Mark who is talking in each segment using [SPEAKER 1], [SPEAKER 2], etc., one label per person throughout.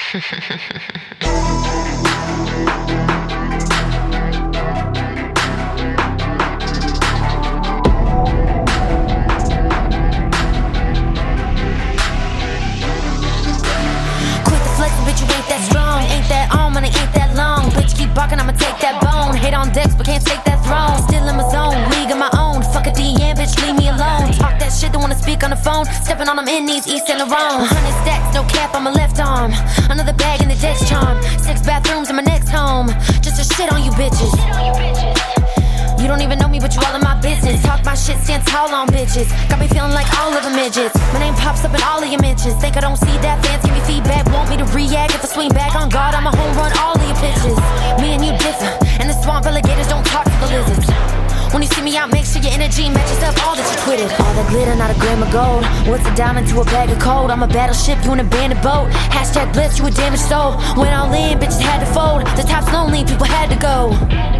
[SPEAKER 1] Bitch, you ain't that strong, ain't that on, money ain't that long. Bitch, keep barking, I'ma take that bone. Hate on decks, but can't take that throne. Still in my zone, league of my own. Fuck a DM, bitch, leave me alone. Talk that shit, don't wanna speak on the phone. Stepping on them in these East and Laurent. 100 stacks, no cap on my left arm. Another bag in the Dex charm. 6 bathrooms in my next home. Just to shit on you bitches. You don't even know me, but you all in my business. Talk my shit, stand tall on bitches. Got me feeling like all of the midgets. My name pops up in all of your mentions. Think I don't see that? Fans give me feedback. Want me to react? If I swing back on guard, I'ma home run all of your pitches. Me and you differ. And the swamp alligators don't talk to the lizards. When you see me out, make sure your energy matches up all that you tweeted. All that glitter, not a gram of gold. What's a diamond to a bag of cold? I'm a battleship, you an abandoned boat. Hashtag blitz, you a damaged soul. Went all in, bitches had to fold. The top's lonely, people had to go.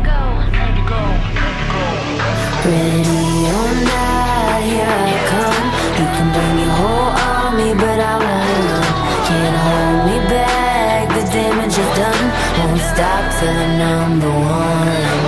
[SPEAKER 2] Ready or not, here I come. You can bring your whole army, but I won't run. Can't hold me back, the damage is done. Won't stop till I'm number one.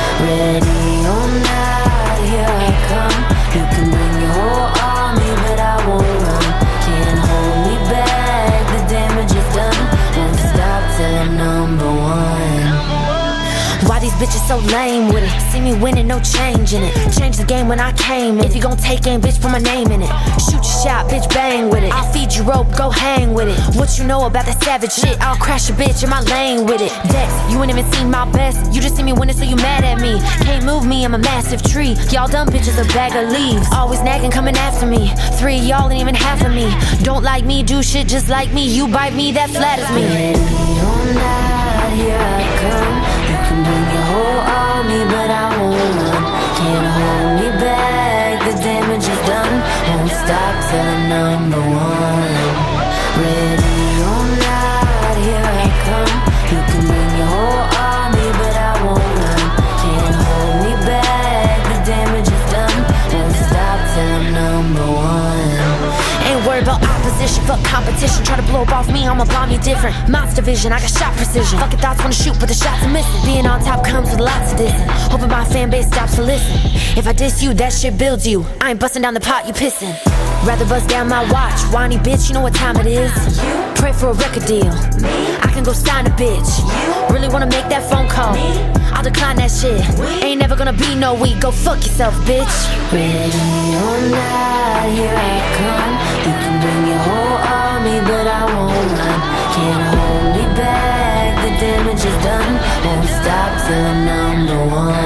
[SPEAKER 2] Ready or not, here I come. You can bring your whole army, but I won't run. Can't hold me back, the damage is done. Won't stop till I'm number one.
[SPEAKER 1] Why these bitches so lame with it? See me winning, no change in it. Change the game when I came in. If you gon' take aim, bitch, put my name in it. Shoot your shot, bitch, bang with it. I'll feed you rope, go hang with it. What you know about that savage shit? I'll crash a bitch in my lane with it. Dex, you ain't even seen my best. You just see me winning, so you mad at me. Can't move me, I'm a massive tree. Y'all dumb bitches a bag of leaves. Always nagging, coming after me. 3, y'all ain't even half of me. Don't like me, do shit just like me. You bite me, that flatters me.
[SPEAKER 2] Ready or not, here I come. You can bring your whole army, but I won't run. Can't hold me back, the damage is done. Won't stop till I'm number one. Ready or not, here I come. You can bring your whole army, but I won't run. Can't hold me back, the damage is done. Won't stop till I'm number one.
[SPEAKER 1] Ain't worried about opposition, fuck competition. Try to blow up off me, I'ma bomb you different. Monster vision, I got shot precision. Fucking thoughts wanna shoot, but the shots are missing. Being on top comes with lots of dissing. Hoping my fan base stops to listen. If I diss you, that shit builds you. I ain't busting down the pot, you pissing. Rather bust down my watch. Whiny bitch, you know what time it is. Pray for a record deal. I can go sign a bitch. Really wanna make that phone call? I'll decline that shit. Ain't never gonna be no we. Go fuck yourself, bitch.
[SPEAKER 2] Ready or not, here I come. You can bring your whole army, but I won't run. Can't hold me back, the damage is done. Won't stop till I'm number one.